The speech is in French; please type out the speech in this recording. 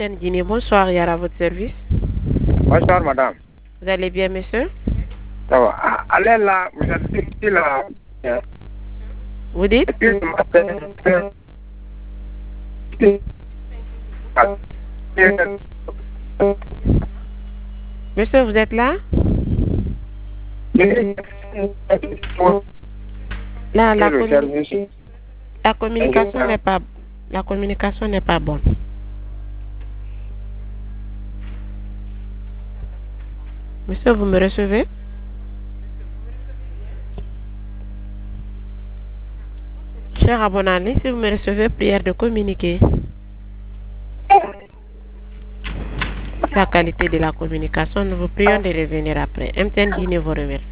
Guinée, bonsoir, Yara, à votre service. Bonsoir, madame. Vous allez bien, monsieur? Ça va. Allez là, vous êtes ici là. Vous dites? Monsieur, vous êtes là? Là, la communication n'est pas bonne. Monsieur, vous me recevez? Cher abonné, si vous me recevez, prière de communiquer. La qualité de la communication, nous vous prions de revenir après. MTN Guinée vous remercie.